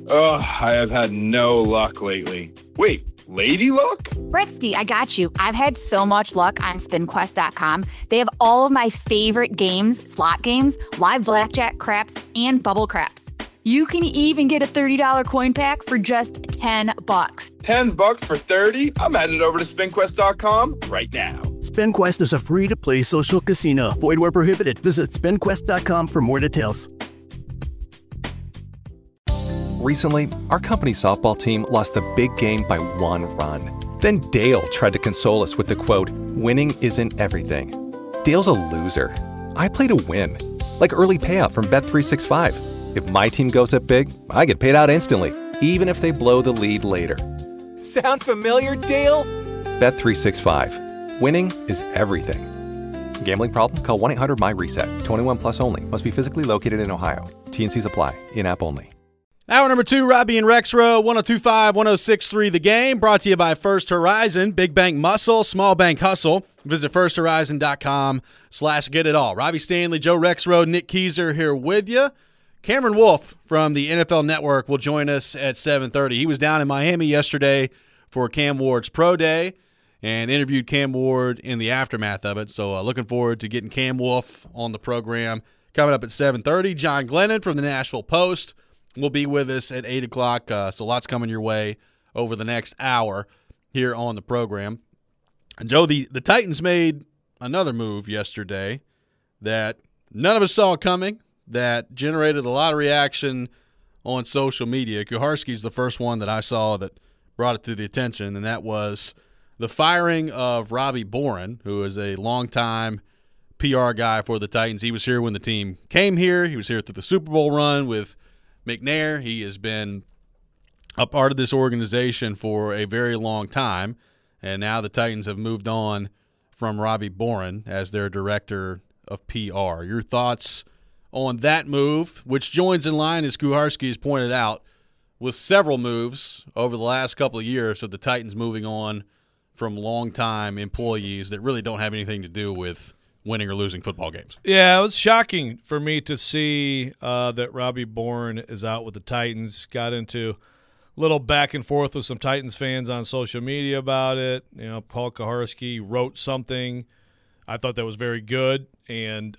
Ugh, I have had no luck lately. Wait, lady luck? Bretsky, I got you. I've had so much luck on SpinQuest.com. They have all of my favorite games, slot games, live blackjack, craps, and bubble craps. You can even get a $30 coin pack for just $10. $10 for 30? I'm headed over to SpinQuest.com right now. SpinQuest is a free-to-play social casino. Void where prohibited. Visit SpinQuest.com for more details. Recently, our company softball team lost the big game by 1 run. Then Dale tried to console us with the quote, "Winning isn't everything." Dale's a loser. I play to win. Like early payout from Bet365. If my team goes up big, I get paid out instantly, even if they blow the lead later. Sound familiar, Dale? Bet365. Winning is everything. Gambling problem? Call 1-800-MY-RESET. 21 plus only. Must be physically located in Ohio. T&Cs apply. In-app only. Hour number 2, Robbie and Rexrow, 102.5, 106.3 The Game, brought to you by First Horizon, Big Bank Muscle, Small Bank Hustle. Visit firsthorizon.com/get-it-all. Robbie Stanley, Joe Rexrow, Nick Keyser here with you. Cameron Wolfe from the NFL Network will join us at 7:30. He was down in Miami yesterday for Cam Ward's Pro Day and interviewed Cam Ward in the aftermath of it. So looking forward to getting Cam Wolfe on the program coming up at 7:30. John Glennon from the Nashville Post will be with us at 8 o'clock. So lots coming your way over the next hour here on the program. And, Joe, the Titans made another move yesterday that none of us saw coming, that generated a lot of reaction on social media. Kuharsky's the first one that I saw that brought it to the attention, and that was the firing of Robbie Boren, who is a longtime PR guy for the Titans. He was here when the team came here. He was here through the Super Bowl run with McNair. He has been a part of this organization for a very long time, and now the Titans have moved on from Robbie Boren as their director of PR. Your thoughts on that move, which joins in line, as Kuharsky has pointed out, with several moves over the last couple of years of the Titans moving on from longtime employees that really don't have anything to do with winning or losing football games. Yeah, it was shocking for me to see that Robbie Boren is out with the Titans. Got into a little back and forth with some Titans fans on social media about it. You know, Paul Kuharsky wrote something. I thought that was very good, and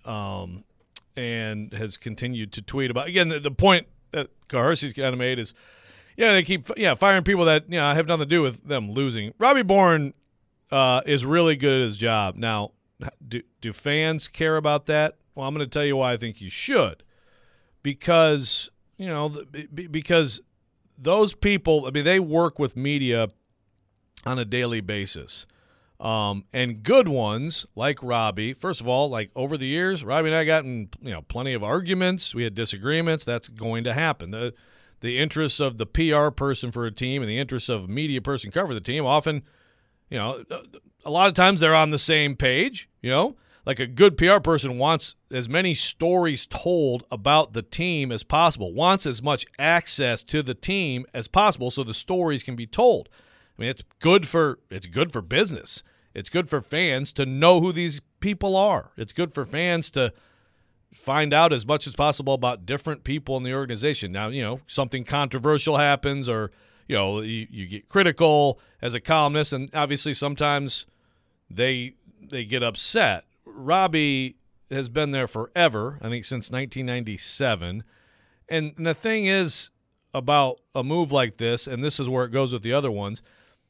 has continued to tweet about. Again, the point that Kuharsky's kind of made is, they keep firing people that have nothing to do with them losing. Robbie Boren is really good at his job. Now, do fans care about that? Well, I'm going to tell you why I think you should, because because those people, they work with media on a daily basis. And good ones like Robbie, first of all, like over the years, Robbie and I got in plenty of arguments. We had disagreements. That's going to happen. The interests of the PR person for a team and the interests of a media person covering the team often, a lot of times they're on the same page. Like a good PR person wants as many stories told about the team as possible, wants as much access to the team as possible so the stories can be told. It's good for business. It's good for fans to know who these people are. It's good for fans to find out as much as possible about different people in the organization. Now, something controversial happens, or you get critical as a columnist, and obviously sometimes they get upset. Robbie has been there forever, I think since 1997. And the thing is about a move like this, and this is where it goes with the other ones,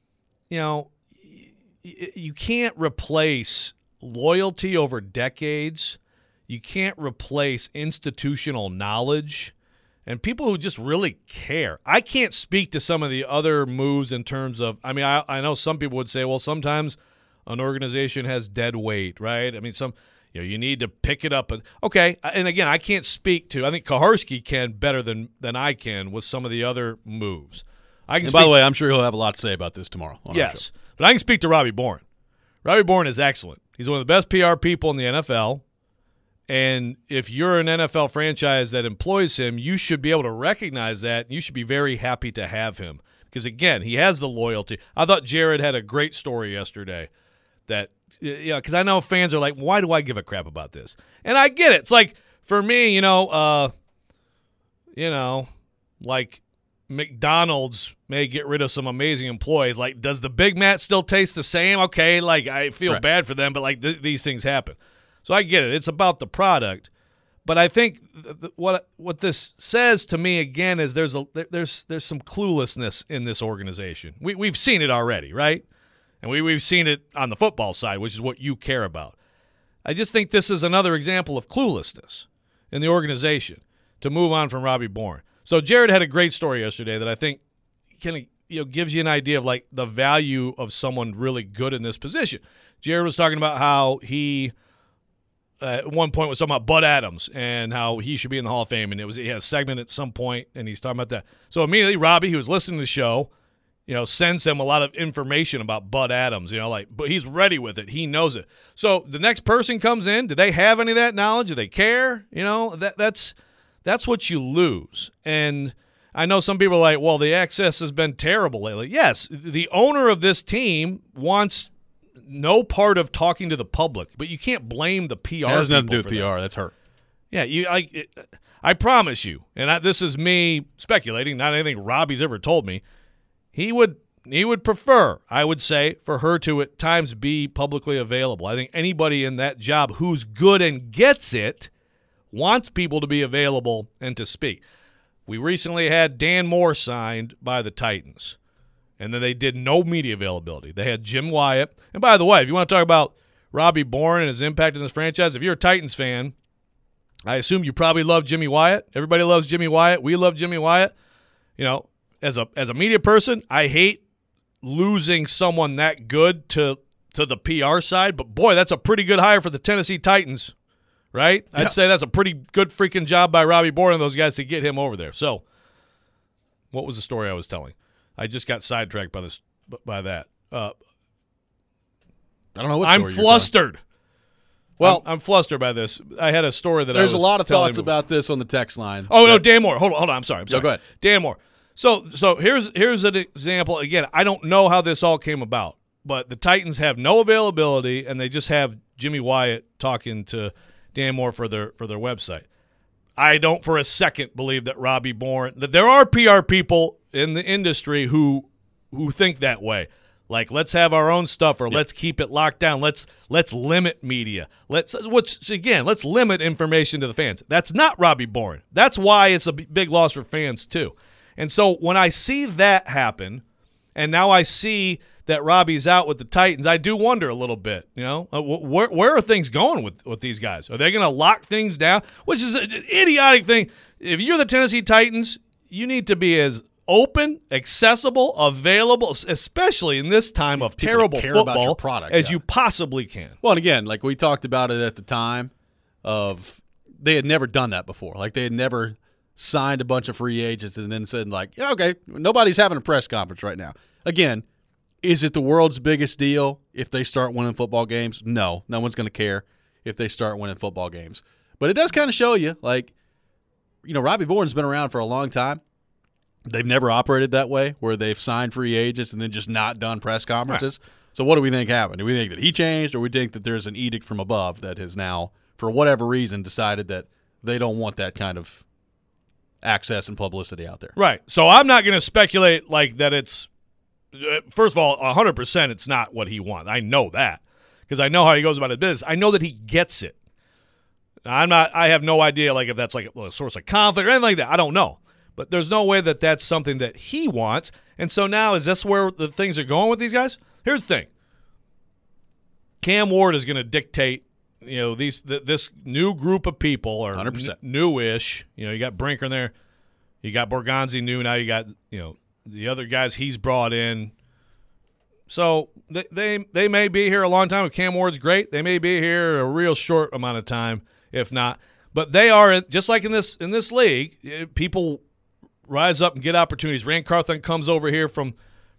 you can't replace loyalty over decades. You can't replace institutional knowledge and people who just really care. I can't speak to some of the other moves in terms of, I know some people would say, well, sometimes an organization has dead weight, right? You need to pick it up. Okay, and again, I can't speak to, I think Kuharsky can better than I can with some of the other moves. By the way, I'm sure he'll have a lot to say about this tomorrow. Yes, but I can speak to Robbie Boren. Robbie Boren is excellent. He's one of the best PR people in the NFL. And if you're an NFL franchise that employs him, you should be able to recognize that. And you should be very happy to have him because, again, he has the loyalty. I thought Jared had a great story yesterday that, because I know fans are like, why do I give a crap about this? And I get it. It's like, for me, like McDonald's may get rid of some amazing employees. Like, does the Big Mac still taste the same? Okay, like, I feel bad for them, but, like, these things happen. So I get it. It's about the product. But I think what this says to me, again, is there's some cluelessness in this organization. We've seen it already, right? And we've seen it on the football side, which is what you care about. I just think this is another example of cluelessness in the organization to move on from Robbie Bourne. So Jared had a great story yesterday that I think kind of gives you an idea of like the value of someone really good in this position. Jared was talking about how he at one point was talking about Bud Adams and how he should be in the Hall of Fame, and he had a segment at some point, and he's talking about that. So immediately Robbie, who was listening to the show, sends him a lot of information about Bud Adams, but he's ready with it. He knows it. So the next person comes in, do they have any of that knowledge? Do they care? That's what you lose. And I know some people are like, well, the access has been terrible lately. Yes, the owner of this team wants no part of talking to the public, but you can't blame the PR. That has nothing to do with PR. That's her. Yeah, I promise you, and this is me speculating, not anything Robbie's ever told me, he would prefer, I would say, for her to at times be publicly available. I think anybody in that job who's good and gets it wants people to be available and to speak. We recently had Dan Moore signed by the Titans, and then they did no media availability. They had Jim Wyatt. And by the way, if you want to talk about Robbie Bourne and his impact in this franchise, if you're a Titans fan, I assume you probably love Jimmy Wyatt. Everybody loves Jimmy Wyatt. We love Jimmy Wyatt. As a media person, I hate losing someone that good to the PR side, but boy, that's a pretty good hire for the Tennessee Titans, right? Yeah. I'd say that's a pretty good freaking job by Robbie Bourne and those guys to get him over there. So, what was the story I was telling? I just got sidetracked by that. I don't know what I'm flustered. Well, I'm flustered by this. I had a story that there's a lot of thoughts about this on the text line. Oh, no, Dan Moore. Hold on. I'm sorry. Go ahead. Dan Moore. So here's an example. Again, I don't know how this all came about, but the Titans have no availability, and they just have Jimmy Wyatt talking to Dan Moore for their website. I don't for a second believe that Robbie Bourne, that there are PR people in the industry who think that way. Like, let's have our own stuff, or let's keep it locked down. Let's limit media. Let's limit information to the fans. That's not Robbie Bourne. That's why it's a big loss for fans too. And so when I see that happen, and now I see that Robbie's out with the Titans, I do wonder a little bit, where are things going with these guys? Are they going to lock things down? Which is an idiotic thing. If you're the Tennessee Titans, you need to be as open, accessible, available, especially in this time of terrible football, as you possibly can. Well, and again, like we talked about it at the time of they had never done that before. Like they had never signed a bunch of free agents and then said, like, yeah, okay, nobody's having a press conference right now. Again, is it the world's biggest deal if they start winning football games? No one's going to care if they start winning football games. But it does kind of show you, like, Robbie Bourne's been around for a long time. They've never operated that way, where they've signed free agents and then just not done press conferences. Right. So what do we think happened? Do we think that he changed, or we think that there's an edict from above that has now, for whatever reason, decided that they don't want that kind of access and publicity out there? Right. So I'm not going to speculate like that it's first of all, 100% it's not what he wants. I know that because I know how he goes about his business. I know that he gets it. I have no idea like if that's like a source of conflict or anything like that. I don't know. But there's no way that that's something that he wants. And so now is this where the things are going with these guys? Here's the thing. Cam Ward is going to dictate, this new group of people, or 100% newish. You got Brinker in there. You got Borgonzi new. Now you got, the other guys he's brought in. So they may be here a long time. If Cam Ward's great, they may be here a real short amount of time, if not. But they are, just like in this league, people rise up and get opportunities. Rand Carthon comes over here from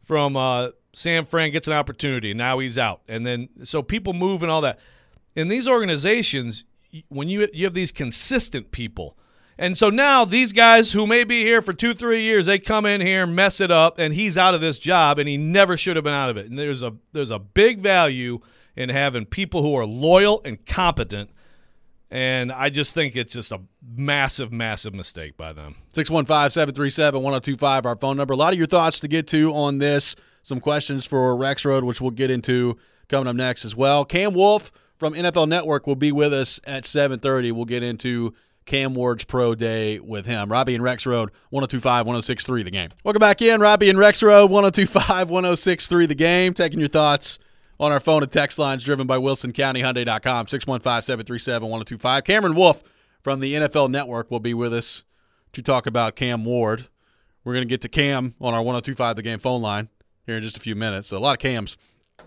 San Fran, gets an opportunity, and now he's out. And then so people move and all that. In these organizations, when you have these consistent people, and so now these guys who may be here for 2-3 years, they come in here, mess it up, and he's out of this job, and he never should have been out of it. And there's a big value in having people who are loyal and competent And I just think it's just a massive, massive mistake by them. 615-737-1025, our phone number. A lot of your thoughts to get to on this. Some questions for Rexrode, which we'll get into coming up next as well. Cam Wolfe from NFL Network will be with us at 7:30. We'll get into Cam Ward's Pro Day with him. Robbie and Rexrode, 102.5-106.3 The Game. Welcome back in. Robbie and Rexrode, 102.5-106.3 The Game. Taking your thoughts on our phone and text lines driven by WilsonCountyHyundai.com, 615-737-1025. Cameron Wolfe from the NFL Network will be with us to talk about Cam Ward. We're going to get to Cam on our 102.5 The Game phone line here in just a few minutes. So a lot of Cams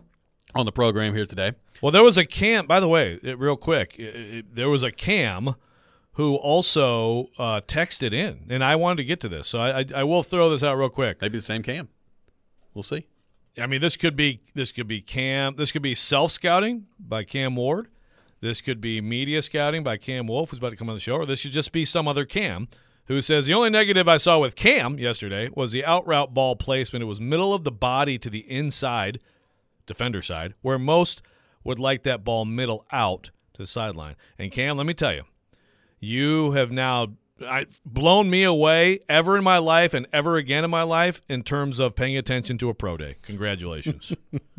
on the program here today. Well, there was a Cam, by the way, real quick, there was a Cam who also texted in, and I wanted to get to this. So I will throw this out real quick. Maybe the same Cam. We'll see. I mean, this could be Cam. This could be self-scouting by Cam Ward. This could be media scouting by Cam Wolfe, who's about to come on the show. Or this should just be some other Cam who says, the only negative I saw with Cam yesterday was the out-route ball placement. It was middle of the body to the inside, defender side, where most would like that ball middle out to the sideline. And Cam, let me tell you, you have now blown me away ever in my life and ever again in my life in terms of paying attention to a pro day. Congratulations.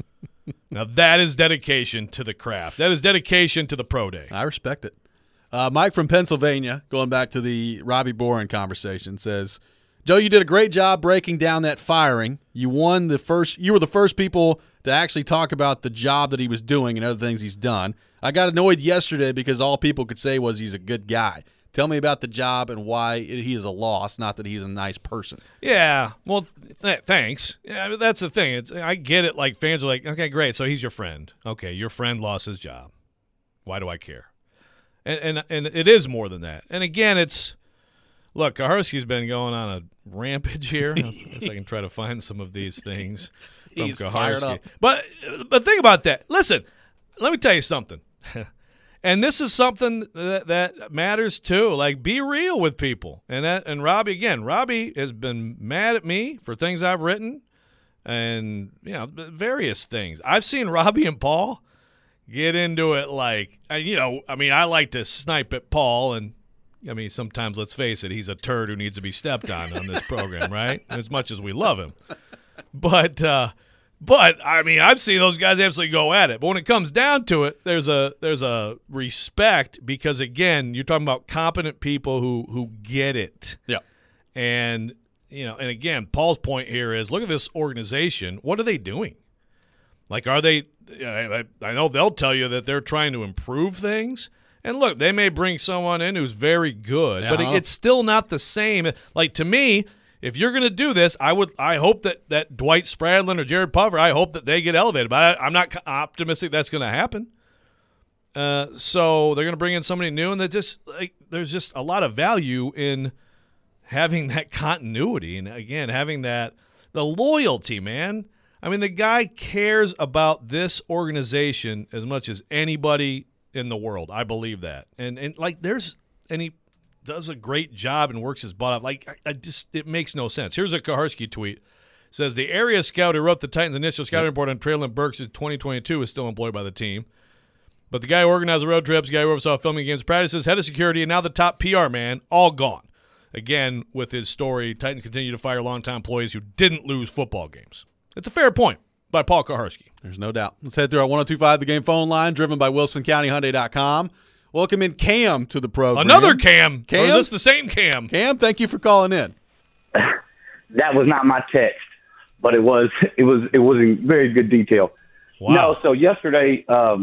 Now, that is dedication to the craft. That is dedication to the pro day. I respect it. Mike from Pennsylvania, going back to the Robbie Boren conversation, says, Joe, you did a great job breaking down that firing. You were the first people to actually talk about the job that he was doing and other things he's done. I got annoyed yesterday because all people could say was he's a good guy. Tell me about the job and why he is a loss, not that he's a nice person. Yeah, well, thanks. Yeah, that's the thing. I get it. Like, fans are like, okay, great, so he's your friend. Okay, your friend lost his job. Why do I care? And it is more than that. And again, look, Kaharski's been going on a rampage here. I guess I can try to find some of these things from He's Kaharski. fired up. But think about that. Listen, let me tell you something. And this is something that matters too. Like, be real with people. And Robbie has been mad at me for things I've written, and various things. I've seen Robbie and Paul get into it like, I like to snipe at Paul, and sometimes, let's face it, he's a turd who needs to be stepped on this program, right? As much as we love him, but I've seen those guys absolutely go at it. But when it comes down to it, there's a respect, because again, you're talking about competent people who get it. Yeah. And and again, Paul's point here is, look at this organization. What are they doing? Like, are they? I know they'll tell you that they're trying to improve things. And look, they may bring someone in who's very good, but it's still not the same. Like, to me, if you're going to do this, I hope that Dwight Spradlin or Jared Puffer, I hope that they get elevated. But I'm not optimistic that's going to happen. So they're going to bring in somebody new, and there's just a lot of value in having that continuity, and again, having the loyalty, man. The guy cares about this organization as much as anybody in the world. I believe that, and he does a great job and works his butt off. Like, it makes no sense. Here's a Kaharski tweet. It says, the area scout who wrote the Titans' initial scouting report on Traylon Burks in 2022 is still employed by the team. But the guy who organized the road trips, the guy who oversaw filming games, practices, head of security, and now the top PR man, all gone. Again, with his story, Titans continue to fire longtime employees who didn't lose football games. It's a fair point by Paul Kaharski. There's no doubt. Let's head through our 102.5 The Game phone line, driven by WilsonCountyHyundai.com. Welcome in Cam to the program. Another Cam. Cam? Or is this the same Cam? Cam, thank you for calling in. That was not my text, but it was in very good detail. Wow. No, so yesterday, I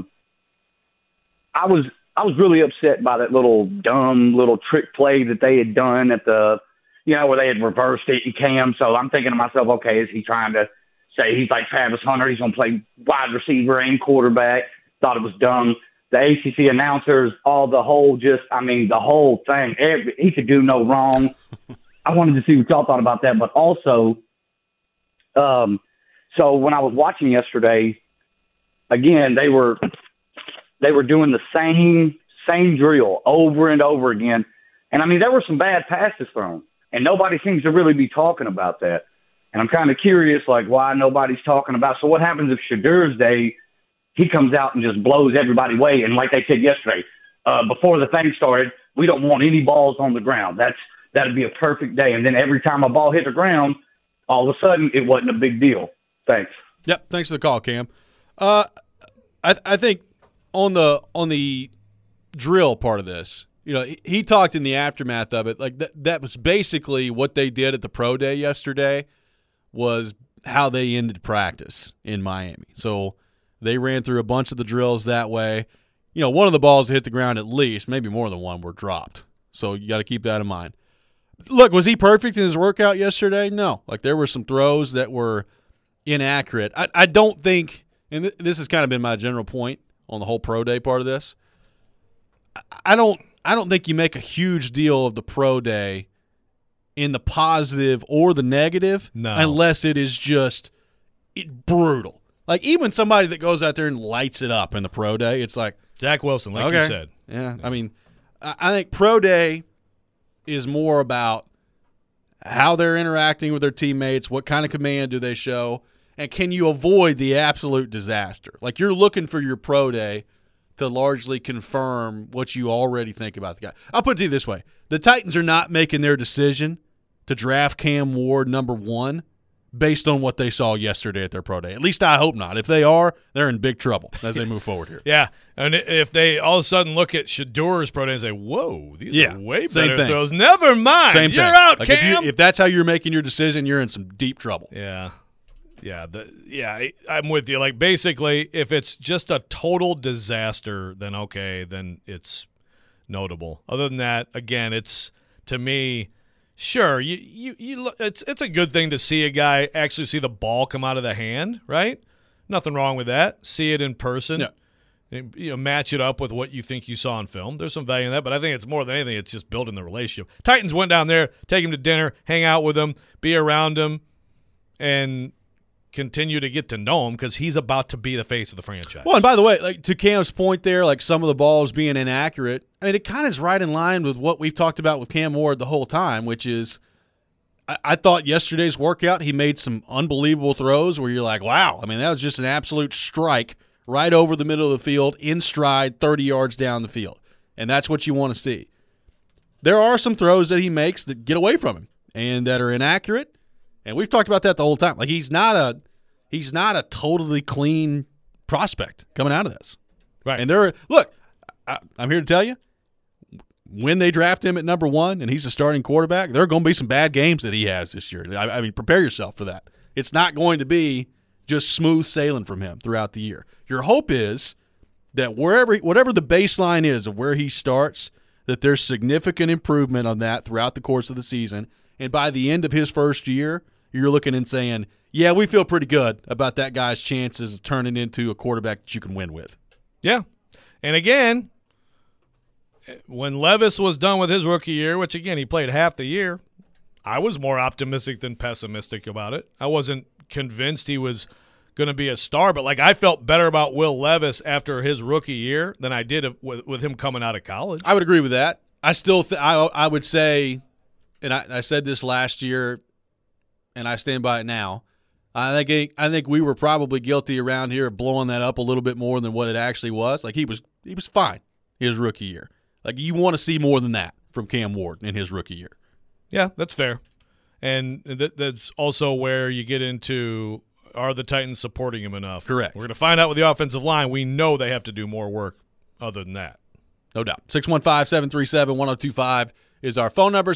was really upset by that dumb little trick play that they had done at where they had reversed it in Cam. So I'm thinking to myself, okay, is he trying to say he's like Travis Hunter? He's going to play wide receiver and quarterback. Thought it was dumb. The ACC announcers, the whole thing. He could do no wrong. I wanted to see what y'all thought about that. But also, so when I was watching yesterday, again, they were doing the same drill over and over again. And, there were some bad passes thrown, and nobody seems to really be talking about that. And I'm kind of curious, why nobody's talking about. So what happens if Shedur's day, he comes out and just blows everybody away? And like they said yesterday, before the thing started, we don't want any balls on the ground. That'd be a perfect day. And then every time a ball hit the ground, all of a sudden it wasn't a big deal. Thanks. Yep. Thanks for the call, Cam. I think on the drill part of this, he talked in the aftermath of it. Like that was basically what they did at the pro day yesterday was how they ended practice in Miami. So they ran through a bunch of the drills that way. One of the balls that hit the ground at least, maybe more than one, were dropped. So you got to keep that in mind. Look, was he perfect in his workout yesterday? No. Like there were some throws that were inaccurate. I don't think, and this has kind of been my general point on the whole pro day part of this, I don't think you make a huge deal of the pro day in the positive or the negative unless it is just brutal. Like even somebody that goes out there and lights it up in the pro day, it's like Zach Wilson, like you said. Yeah, I mean, I think pro day is more about how they're interacting with their teammates, what kind of command do they show, and can you avoid the absolute disaster? Like you're looking for your pro day to largely confirm what you already think about the guy. I'll put it to you this way. The Titans are not making their decision to draft Cam Ward number 1 based on what they saw yesterday at their pro day. At least I hope not. If they are, they're in big trouble as they move forward here. Yeah, and if they all of a sudden look at Shedur's pro day and say, whoa, these are way better throws. Never mind. Same you're thing. out, like Cam. If that's how you're making your decision, you're in some deep trouble. Yeah. I'm with you. Like basically, if it's just a total disaster, then okay, then it's notable. Other than that, again, it's to me, sure, it's a good thing to see a guy actually see the ball come out of the hand, right? Nothing wrong with that. See it in person. Yeah. Match it up with what you think you saw on film. There's some value in that, but I think it's more than anything, it's just building the relationship. Titans went down there, take him to dinner, hang out with him, be around him, and continue to get to know him because he's about to be the face of the franchise. Well, and by the way, like to Cam's point there, like some of the balls being inaccurate, I mean, it kind of is right in line with what we've talked about with Cam Ward the whole time, which is I thought yesterday's workout, he made some unbelievable throws where you're like, wow, I mean, that was just an absolute strike right over the middle of the field, in stride, 30 yards down the field. And that's what you want to see. There are some throws that he makes that get away from him and that are inaccurate. And we've talked about that the whole time. Like he's not a totally clean prospect coming out of this. Right. And I'm here to tell you, when they draft him at number 1 and he's a starting quarterback, there are going to be some bad games that he has this year. I mean, prepare yourself for that. It's not going to be just smooth sailing from him throughout the year. Your hope is that whatever the baseline is of where he starts, that there's significant improvement on that throughout the course of the season. And by the end of his first year, you're looking and saying, yeah, we feel pretty good about that guy's chances of turning into a quarterback that you can win with. Yeah. And again, when Levis was done with his rookie year, which, again, he played half the year, I was more optimistic than pessimistic about it. I wasn't convinced he was going to be a star, but, like, I felt better about Will Levis after his rookie year than I did with him coming out of college. I would agree with that. I still I would say, and I said this last year, and I stand by it now, I think we were probably guilty around here of blowing that up a little bit more than what it actually was. Like, he was fine his rookie year. Like, you want to see more than that from Cam Ward in his rookie year. Yeah, that's fair. And that's also where you get into, are the Titans supporting him enough? Correct. We're going to find out with the offensive line. We know they have to do more work other than that. No doubt. 615-737-1025 is our phone number,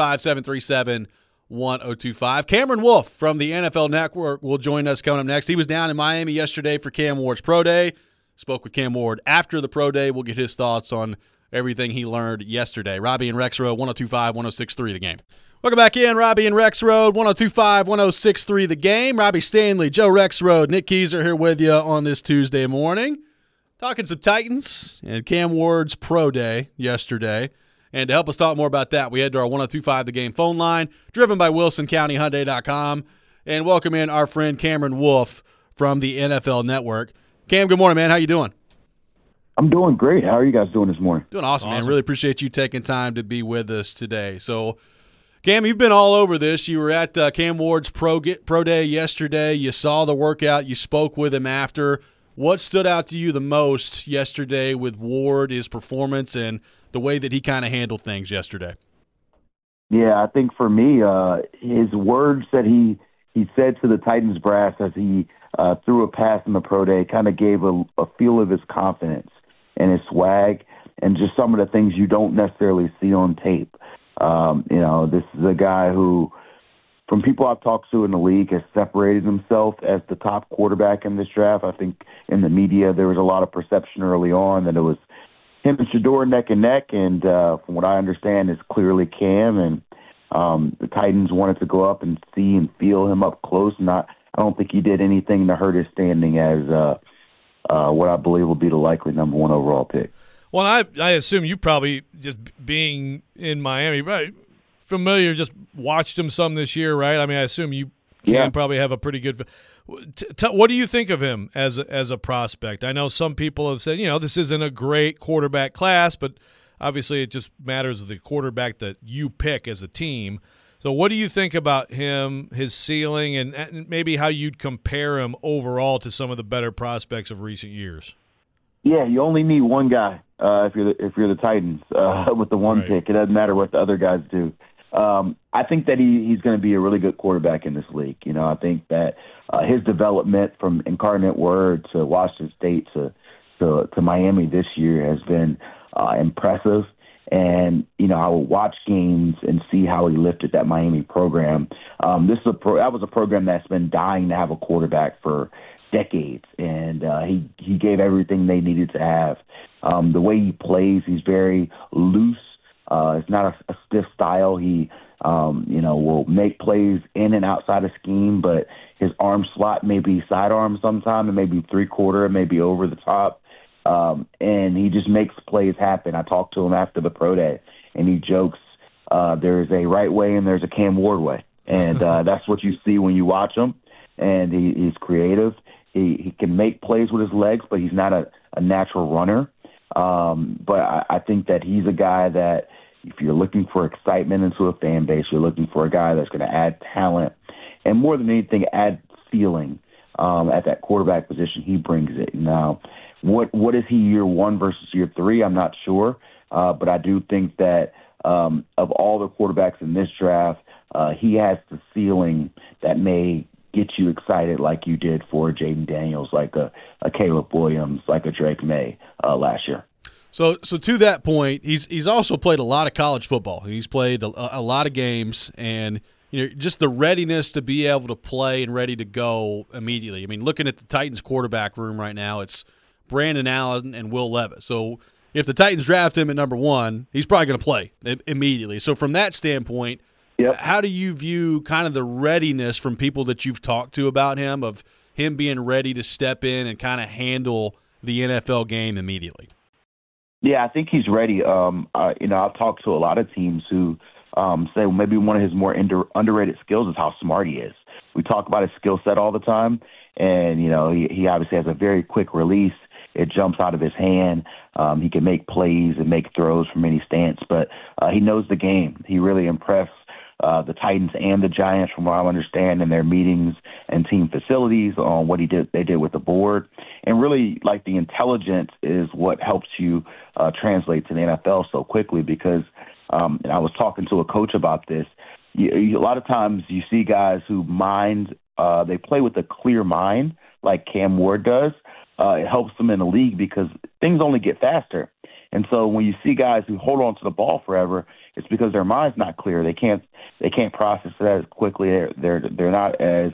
615-737-1025. Cameron Wolfe from the NFL Network will join us coming up next. He was down in Miami yesterday for Cam Ward's Pro Day. Spoke with Cam Ward after the Pro Day. We'll get his thoughts on everything he learned yesterday. Robbie and Rex Road, 102.5-106.3 The Game. Welcome back in, Robbie and Rex Road, 102.5-106.3 The Game. Robbie Stanley, Joe Rexrode, Nick Keyser here with you on this Tuesday morning. Talking some Titans and Cam Ward's Pro Day yesterday. And to help us talk more about that, we head to our 102.5 The Game phone line, driven by WilsonCountyHyundai.com. And welcome in our friend Cameron Wolfe from the NFL Network. Cam, good morning, man. How you doing? I'm doing great. How are you guys doing this morning? Doing awesome, man. Really appreciate you taking time to be with us today. So, Cam, you've been all over this. You were at Cam Ward's Pro Day yesterday. You saw the workout. You spoke with him after. What stood out to you the most yesterday with Ward, his performance, and the way that he kind of handled things yesterday? Yeah, I think for me, his words that he said to the Titans brass as he threw a pass in the pro day kind of gave a feel of his confidence and his swag and just some of the things you don't necessarily see on tape. This is a guy who, from people I've talked to in the league, has separated himself as the top quarterback in this draft. I think in the media there was a lot of perception early on that it was him and Shedeur neck and neck, and from what I understand, it's clearly Cam, and the Titans wanted to go up and see and feel him up close, and I don't think he did anything to hurt his standing as what I believe will be the likely number 1 overall pick. Well, I assume you probably, just being in Miami, right, familiar, just watched him some this year, right? I mean, I assume you can probably have a pretty good – what do you think of him as a prospect? I know some people have said, this isn't a great quarterback class, but obviously it just matters the quarterback that you pick as a team. So what do you think about him, his ceiling, and maybe how you'd compare him overall to some of the better prospects of recent years? Yeah, you only need one guy if you're the Titans with the one pick. It doesn't matter what the other guys do. I think that he's going to be a really good quarterback in this league. I think that his development from Incarnate Word to Washington State to Miami this year has been impressive. And, I will watch games and see how he lifted that Miami program. That was a program that's been dying to have a quarterback for decades, and he gave everything they needed to have. The way he plays, he's very loose. It's not a stiff style. He, will make plays in and outside of scheme, but his arm slot may be sidearm sometime, and maybe 3/4, it may be over the top. And he just makes plays happen. I talked to him after the pro day, and he jokes, there's a right way and there's a Cam Ward way. And that's what you see when you watch him. And he's creative. He can make plays with his legs, but he's not a natural runner. But I think that he's a guy that, if you're looking for excitement into a fan base, you're looking for a guy that's going to add talent and, more than anything, add ceiling at that quarterback position. He brings it. Now, what is he year 1 versus year 3? I'm not sure. But I do think that of all the quarterbacks in this draft, he has the ceiling that may get you excited like you did for Jaden Daniels, like a Caleb Williams, like a Drake May last year. So to that point, he's also played a lot of college football. He's played a lot of games, and just the readiness to be able to play and ready to go immediately. I mean, looking at the Titans quarterback room right now, it's Brandon Allen and Will Levis. So if the Titans draft him at number 1, he's probably going to play immediately. So from that standpoint, how do you view kind of the readiness from people that you've talked to about him, of him being ready to step in and kind of handle the NFL game immediately? Yeah, I think he's ready. I've talked to a lot of teams who say maybe one of his more underrated skills is how smart he is. We talk about his skill set all the time, and he obviously has a very quick release. It jumps out of his hand. He can make plays and make throws from any stance, but he knows the game. He really impressed the Titans and the Giants, from what I understand, in their meetings and team facilities on what they did with the board. And really, like, the intelligence is what helps you translate to the NFL so quickly, because and I was talking to a coach about this. A lot of times you see guys who they play with a clear mind, like Cam Ward does. It helps them in the league because things only get faster. And so when you see guys who hold on to the ball forever, it's because their mind's not clear. They can't process it as quickly. They're not as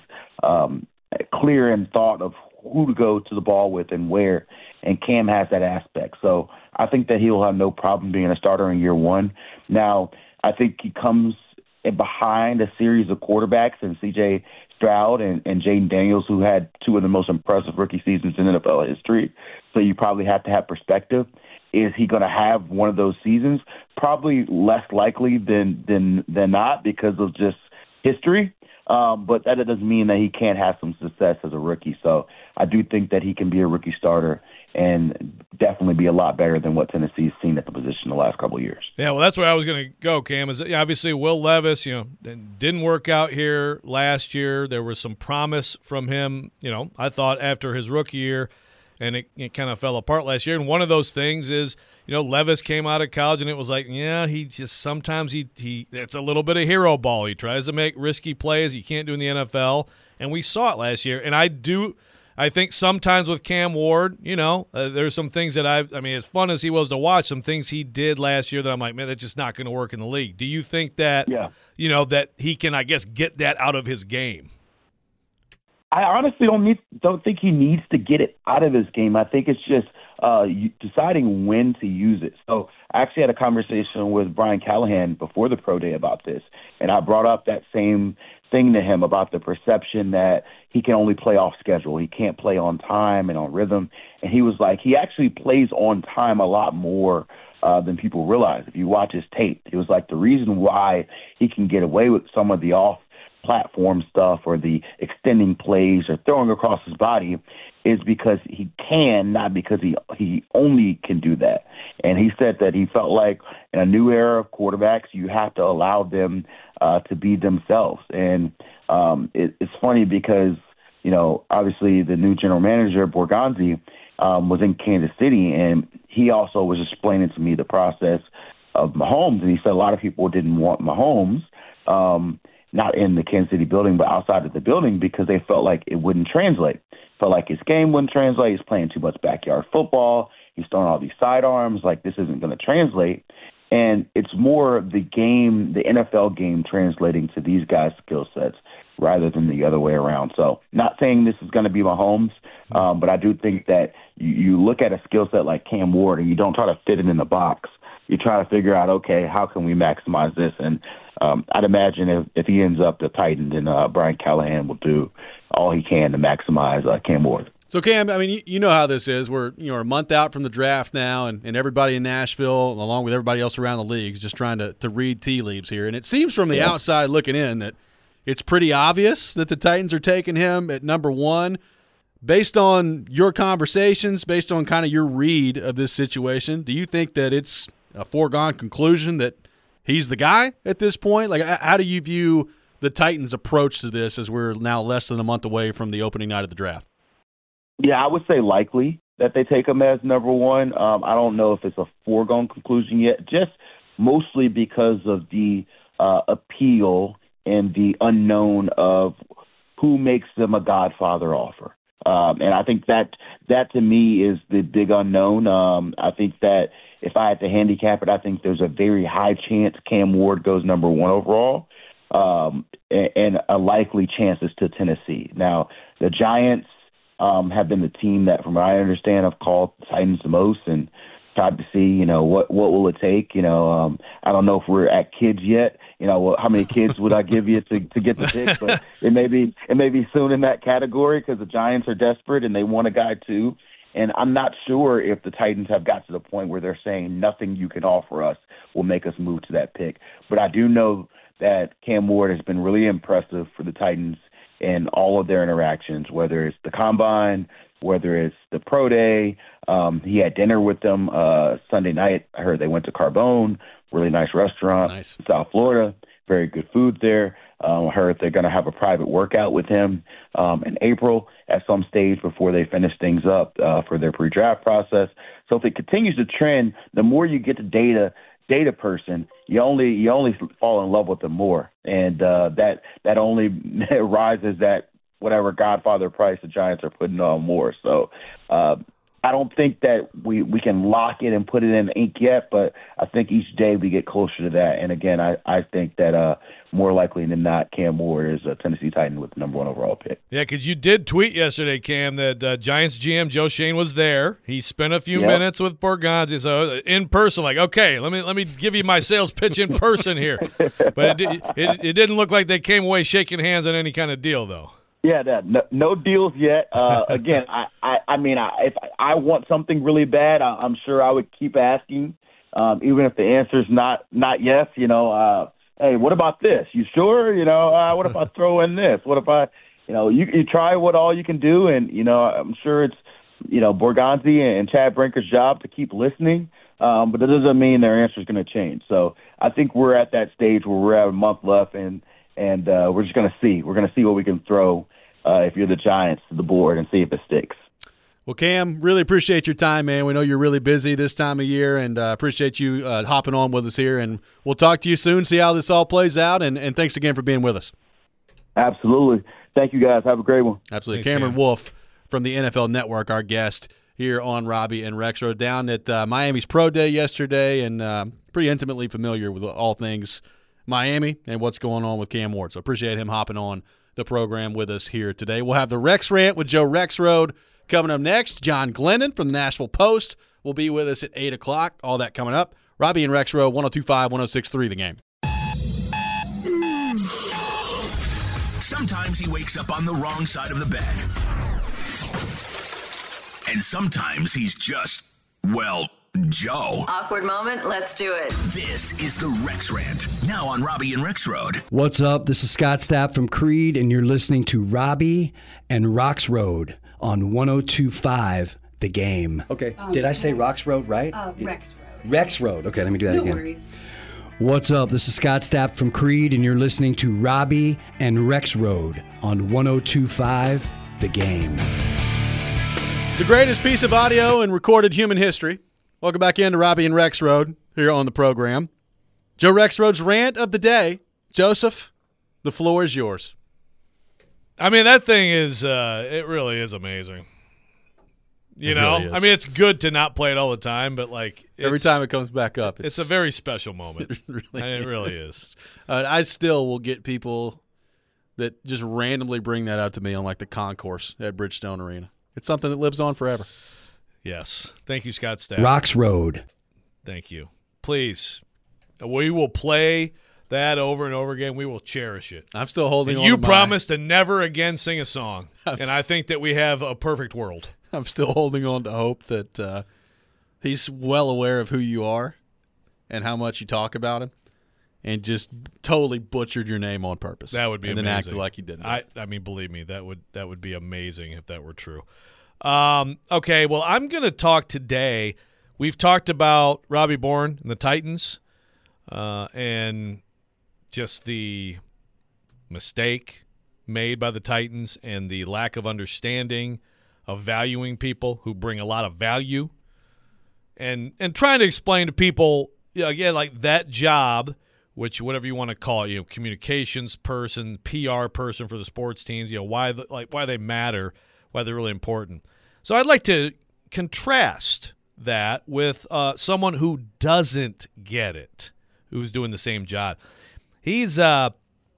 clear in thought of who to go to the ball with and where. And Cam has that aspect. So I think that he'll have no problem being a starter in year 1. Now, I think he comes behind a series of quarterbacks in C.J. Stroud and Jaden Daniels, who had 2 of the most impressive rookie seasons in NFL history. So you probably have to have perspective. Is he going to have one of those seasons? Probably less likely than not, because of just history. But that doesn't mean that he can't have some success as a rookie. So I do think that he can be a rookie starter and definitely be a lot better than what Tennessee's seen at the position the last couple of years. Yeah, well, that's where I was going to go, Cam. Is obviously Will Levis, didn't work out here last year. There was some promise from him, I thought, after his rookie year. and it kind of fell apart last year. And one of those things is, Levis came out of college, and it was like, he just sometimes it's a little bit of hero ball. He tries to make risky plays you can't do in the NFL, and we saw it last year. And I think sometimes with Cam Ward, there's some things that as fun as he was to watch, some things he did last year that I'm like, man, that's just not going to work in the league. Do you think that, that he can, I guess, get that out of his game? I honestly don't think he needs to get it out of his game. I think it's just deciding when to use it. So I actually had a conversation with Brian Callahan before the pro day about this, and I brought up that same thing to him about the perception that he can only play off schedule. He can't play on time and on rhythm. And he was like, he actually plays on time a lot more than people realize. If you watch his tape, he was like, the reason why he can get away with some of the off-platform stuff or the extending plays or throwing across his body is because he can, not because he only can do that. And he said that he felt like in a new era of quarterbacks, you have to allow them to be themselves. And it's funny because, obviously the new general manager, Borgonzi, was in Kansas City, and he also was explaining to me the process of Mahomes. And he said a lot of people didn't want Mahomes, not in the Kansas City building, but outside of the building because they felt like it wouldn't translate. Felt like his game wouldn't translate. He's playing too much backyard football. He's throwing all these sidearms. Like, this isn't going to translate. And it's more the game, the NFL game, translating to these guys' skill sets rather than the other way around. So not saying this is going to be Mahomes, but I do think that you look at a skill set like Cam Ward and you don't try to fit it in the box. You try to figure out, okay, how can we maximize this? And I'd imagine if he ends up the Titan, then Brian Callahan will do all he can to maximize Cam Ward. So, Cam, you know how this is. We're a month out from the draft now, and everybody in Nashville, along with everybody else around the league, is just trying to read tea leaves here. And it seems from the outside looking in that it's pretty obvious that the Titans are taking him at number one. Based on your conversations, based on kind of your read of this situation, do you think that it's a foregone conclusion that he's the guy at this point? Like, how do you view the Titans' approach to this as we're now less than a month away from the opening night of the draft? Yeah, I would say likely that they take him as number one. I don't know if it's a foregone conclusion yet, just mostly because of the appeal and the unknown of who makes them a Godfather offer. And I think that to me is the big unknown. I think that if I had to handicap it, I think there's a very high chance Cam Ward goes number one overall, and a likely chance is to Tennessee. Now, the Giants have been the team that, from what I understand, have called the Titans the most and tried to see, what will it take? I don't know if we're at kids yet. How many kids would I give you to get the pick? But it may be soon in that category because the Giants are desperate and they want a guy too. And I'm not sure if the Titans have got to the point where they're saying nothing you can offer us will make us move to that pick. But I do know that Cam Ward has been really impressive for the Titans in all of their interactions, whether it's the Combine, whether it's the Pro Day. He had dinner with them Sunday night. I heard they went to Carbone, really nice restaurant in South Florida, very good food there. I heard they're going to have a private workout with him in April at some stage before they finish things up for their pre-draft process. So if it continues to trend, the more you get the data person, you only fall in love with them more, and that only rises that whatever Godfather price the Giants are putting on more. So I don't think that we can lock it and put it in ink yet, but I think each day we get closer to that. And again, I think that more likely than not, Cam Ward is a Tennessee Titan with the number one overall pick. Yeah, because you did tweet yesterday, Cam, that Giants GM Joe Schoen was there. He spent a few minutes with Borgonzi, so in person, like, okay, let me give you my sales pitch in person here. But it didn't look like they came away shaking hands on any kind of deal, though. Yeah, no deals yet. Again, I mean, if I want something really bad, I'm sure I would keep asking, even if the answer is not yes. Hey, what about this? You sure? What if I throw in this? What if I, you try what all you can do, and I'm sure it's, Borgonzi and Chad Brinker's job to keep listening. But that doesn't mean their answer is going to change. So I think we're at that stage where we're at a month left, and we're just going to see. We're going to see what we can throw if you're the Giants to the board and see if it sticks. Well, Cam, really appreciate your time, man. We know you're really busy this time of year, and appreciate you hopping on with us here. And we'll talk to you soon, see how this all plays out, and thanks again for being with us. Absolutely. Thank you, guys. Have a great one. Absolutely. Thanks, Cameron Cam. Wolfe from the NFL Network, our guest here on Robbie and Rexroad, down at Miami's Pro Day yesterday, and pretty intimately familiar with all things Miami and what's going on with Cam Ward. So appreciate him hopping on the program with us here today. We'll have the Rex Rant with Joe Rexroad coming up next. John Glennon from the Nashville Post will be with us at 8 o'clock. All that coming up. Robbie and Rexroad, 102.5, 106.3 The Game. Sometimes he wakes up on the wrong side of the bed. And sometimes he's just, well, Joe. Awkward moment, let's do it. This is the Rex Rant, now on Robbie and Rexroad. What's up? This is Scott Stapp from Creed, and you're listening to Robbie and Rexroad on 102.5 The Game. Okay, did I say Rexroad right? Rexroad. Rexroad. Okay, let me do that No again. worries. What's up? This is Scott Stapp from Creed, and you're listening to Robbie and Rexroad on 102.5 The Game. The greatest piece of audio in recorded human history. Welcome back into Robbie and Rexroad here on the program. Joe Rexroad's rant of the day. Joseph, the floor is yours. I mean, that thing is it really is amazing. You know? Really is. I mean, it's good to not play it all the time, but like Every time it comes back up, it's a very special moment. It really is. I still will get people that just randomly bring that up to me on like the concourse at Bridgestone Arena. It's something that lives on forever. Yes. Thank you, Scott Stapp. Rexroad. Thank you. Please. We will play that over and over again. We will cherish it. I'm still holding on You to my- promised to never again sing a song. And I think that we have a perfect world. I'm still holding on to hope that he's well aware of who you are and how much you talk about him, and just totally butchered your name on purpose. That would be and amazing. then acted like he didn't. I mean, believe me, that would be amazing if that were true. Okay, well, I'm going to talk today. We've talked about Robbie Bourne and the Titans, and just the mistake made by the Titans and the lack of understanding of valuing people who bring a lot of value, and trying to explain to people, again, like that job, which whatever you want to call it, communications person, PR person for the sports teams, why they matter, why they're really important. So I'd like to contrast that with someone who doesn't get it, who's doing the same job. He's the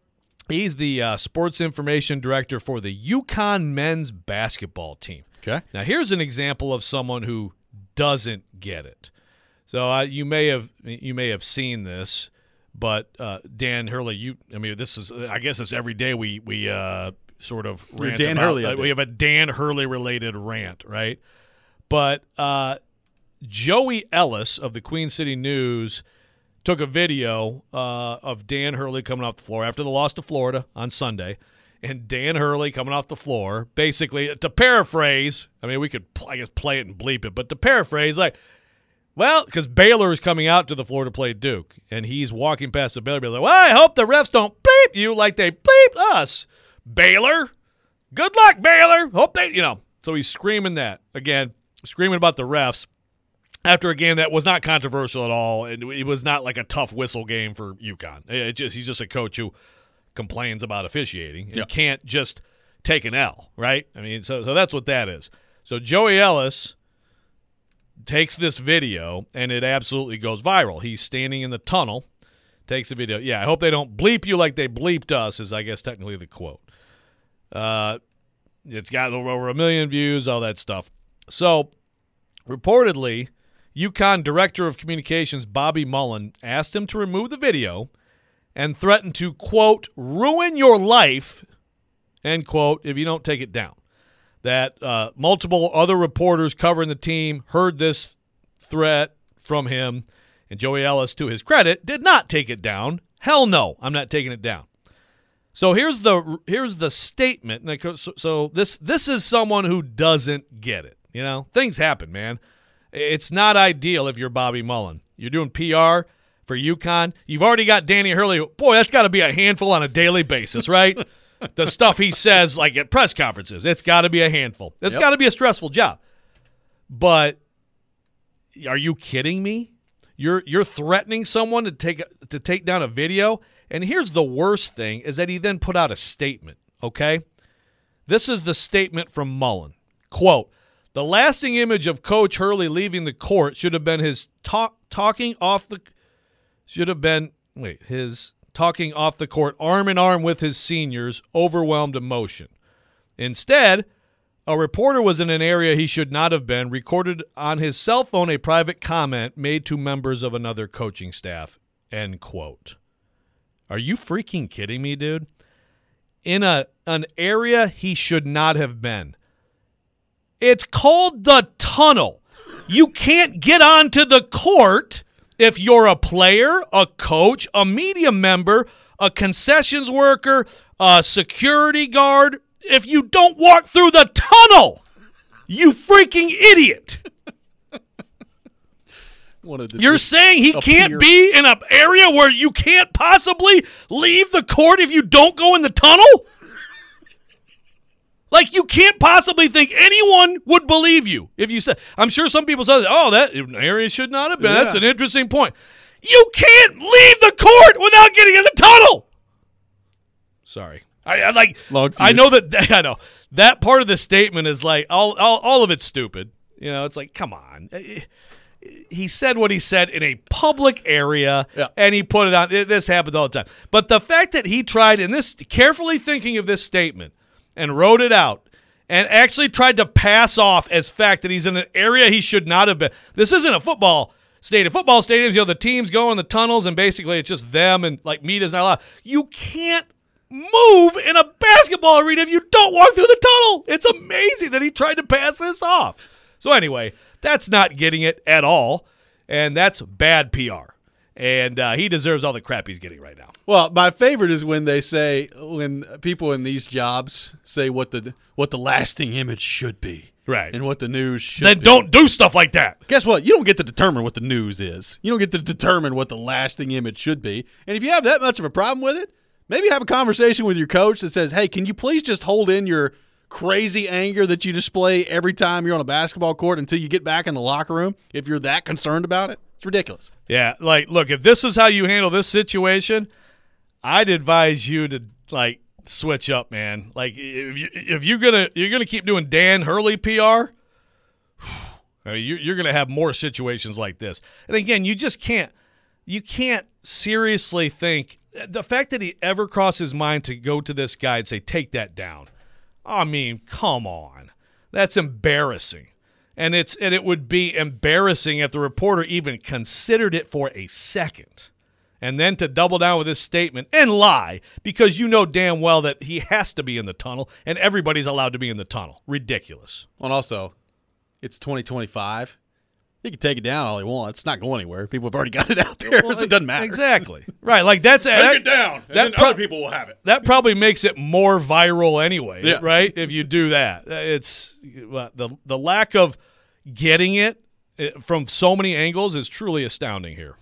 sports information director for the UConn men's basketball team. Okay. Now here's an example of someone who doesn't get it. So you may have seen this, but Dan Hurley, this is, I guess it's every day we sort of rant Dan about, Hurley. we have a Dan Hurley related rant, right? But Joey Ellis of the Queen City News took a video of Dan Hurley coming off the floor after the loss to Florida on Sunday, and Dan Hurley coming off the floor, basically, to paraphrase, I mean, we could, I guess, play it and bleep it, but to paraphrase, because Baylor is coming out to the floor to play Duke, and he's walking past the Baylor, like, well, I hope the refs don't bleep you like they bleeped us. Baylor, good luck, Baylor. Hope they, So he's screaming that, again, screaming about the refs after a game that was not controversial at all, and it was not like a tough whistle game for UConn. He's just a coach who complains about officiating. And You can't just take an L, right? I mean, so that's what that is. So Joey Ellis takes this video, and it absolutely goes viral. He's standing in the tunnel, takes the video. Yeah, I hope they don't bleep you like they bleeped us, is I guess technically the quote. It's got over 1 million views, all that stuff. So reportedly, UConn Director of Communications Bobby Mullen asked him to remove the video and threatened to, quote, ruin your life, end quote, if you don't take it down. That multiple other reporters covering the team heard this threat from him, and Joey Ellis, to his credit, did not take it down. Hell no, I'm not taking it down. So here's the statement. So this is someone who doesn't get it. Things happen, man. It's not ideal if you're Bobby Mullen. You're doing PR for UConn. You've already got Danny Hurley. Boy, that's got to be a handful on a daily basis, right? The stuff he says, like at press conferences, it's got to be a handful. It's got to be a stressful job. But are you kidding me? You're threatening someone to take down a video? And here's the worst thing is that he then put out a statement, okay? This is the statement from Mullen. Quote, "The lasting image of Coach Hurley leaving the court should have been his talking off the court arm in arm with his seniors, overwhelmed emotion. Instead, a reporter was in an area he should not have been, recorded on his cell phone a private comment made to members of another coaching staff." End quote. Are you freaking kidding me, dude? In an area he should not have been. It's called the tunnel. You can't get onto the court if you're a player, a coach, a media member, a concessions worker, a security guard, if you don't walk through the tunnel. You freaking idiot. You're saying he can't be in an area where you can't possibly leave the court if you don't go in the tunnel? Like, you can't possibly think anyone would believe you if you said, I'm sure some people say, oh, that area should not have been. Yeah. That's an interesting point. You can't leave the court without getting in the tunnel. Sorry. I know that part of the statement is like all of it's stupid. You know, it's like, come on. He said what he said in a public area, and he put it on. This happens all the time. But the fact that he tried, in this, carefully thinking of this statement, and wrote it out, and actually tried to pass off as fact that he's in an area he should not have been. This isn't a football stadium. Football stadiums, the teams go in the tunnels, and basically it's just them, and like media's not allowed. You can't move in a basketball arena if you don't walk through the tunnel. It's amazing that he tried to pass this off. So anyway, that's not getting it at all, and that's bad PR. And he deserves all the crap he's getting right now. Well, my favorite is when people in these jobs say what the lasting image should be. Right. And what the news should be. Then don't do stuff like that. Guess what? You don't get to determine what the news is. You don't get to determine what the lasting image should be. And if you have that much of a problem with it, maybe have a conversation with your coach that says, hey, can you please just hold in your crazy anger that you display every time you're on a basketball court until you get back in the locker room if you're that concerned about it? It's ridiculous. Yeah, like, look, if this is how you handle this situation, I'd advise you to, like, switch up, man. Like, if you're gonna keep doing Dan Hurley PR, you're gonna have more situations like this. And again, you can't seriously think the fact that he ever crossed his mind to go to this guy and say, take that down. I mean, come on, that's embarrassing. And it would be embarrassing if the reporter even considered it for a second. And then to double down with this statement and lie because you know damn well that he has to be in the tunnel and everybody's allowed to be in the tunnel. Ridiculous. And also, it's 2025. He can take it down all he wants. It's not going anywhere. People have already got it out there, so it doesn't matter. Exactly. Right. Like take it down, and then other people will have it. That probably makes it more viral anyway, right? If you do that. It's the lack of getting it from so many angles is truly astounding here.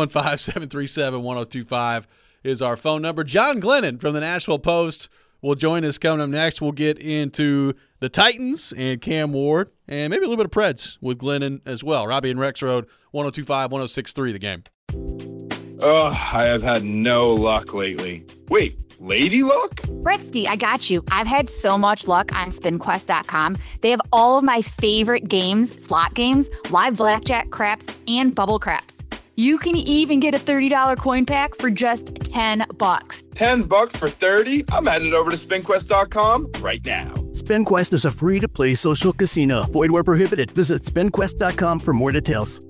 615-737-1025 is our phone number. John Glennon from the Nashville Post will join us coming up next. We'll get into the Titans and Cam Ward and maybe a little bit of Preds with Glennon as well. Robbie and Rex Road, 102.5, 106.3 The Game. Oh, I have had no luck lately. Wait, lady luck? Bretsky, I got you. I've had so much luck on SpinQuest.com. They have all of my favorite games, slot games, live blackjack, craps, and bubble craps. You can even get a $30 coin pack for just $10. $10 for 30? I'm headed over to SpinQuest.com right now. SpinQuest is a free-to-play social casino. Void where prohibited. Visit SpinQuest.com for more details.